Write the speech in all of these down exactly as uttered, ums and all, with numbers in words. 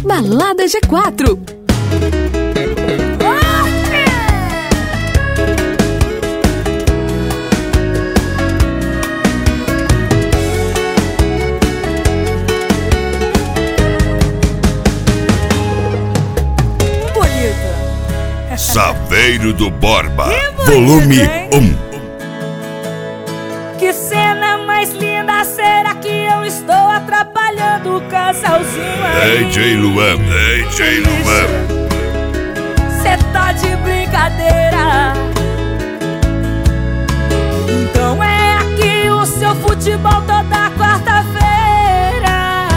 Balada G quatro. Saveiro do Borba, volume um. Que cena mais linda, será que eu estou atrapalhando o casalzinho aí? D J Luan, D J Luan. Cê tá de brincadeira. Então é aqui o seu futebol toda quarta-feira.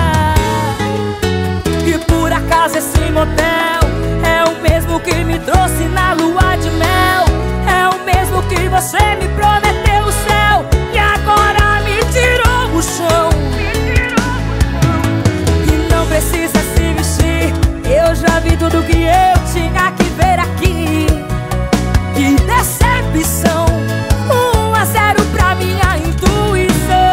E por acaso esse motel é o mesmo que me trouxe na lua de mel. É o mesmo que você me prometeu o céu e agora me tirou o chão. E não precisa se vestir, eu já vi tudo que eu tinha que ver aqui. Que decepção, um a zero pra minha intuição.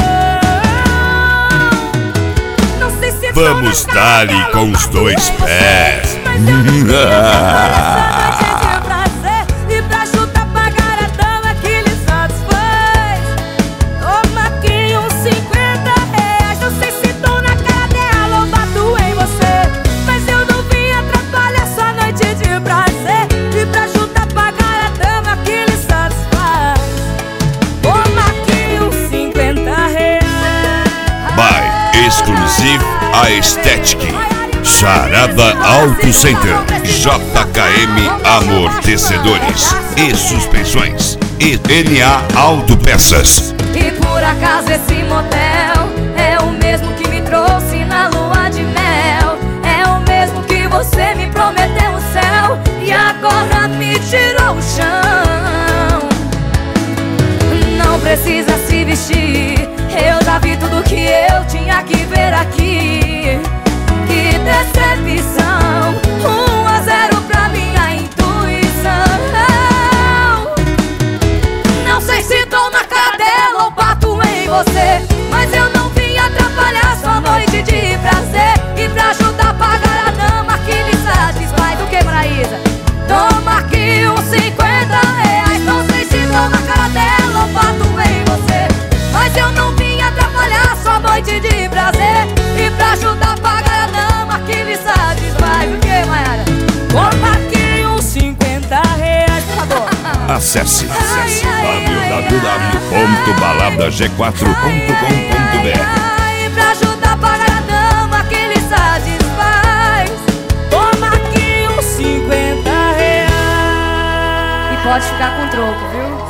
Não sei se vamos dar-lhe com os dois pés. Mas eu não queria essa noite de prazer. E pra chutar pagar a dama que lhe satisfaz. Toma aqui uns cinquenta reais. Não sei se tô na cara dela ou bato em você, mas eu não vim atrapalhar sua noite de prazer. E pra chutar pagar a dama que lhe satisfaz. Toma aqui uns cinquenta reais. By Exclusive Aesthetic, Charada Auto Center, J K M Amortecedores e Suspensões e N A Autopeças. E por acaso esse motel é o mesmo que me trouxe na lua de mel. É o mesmo que você me prometeu o céu e agora me tirou o chão. Não precisa se vestir, eu já vi tudo que eu tinha que ver aqui. Que decepção, um a zero pra minha intuição. Não sei se tô na cara dela ou bato em você, mas eu não vim atrapalhar sua noite de prazer. E pra ajudar a pagar a dama que lhe satisfaz. O que, Maraísa? Toma aqui uns cinquenta reais. Não sei se tô na cara dela ou bato em você, mas eu não vim atrapalhar sua noite de prazer. E pra ajudar a pagar a dama que lhe satisfaz. O que, Maiara? Toma aqui uns cinquenta reais, por favor. Acesse, acesse w w w ponto balada g quatro ponto com ponto b r. E pra ajudar a pagar a dama que lhe satisfaz. Toma aqui uns cinquenta reais. E pode ficar com troco, viu?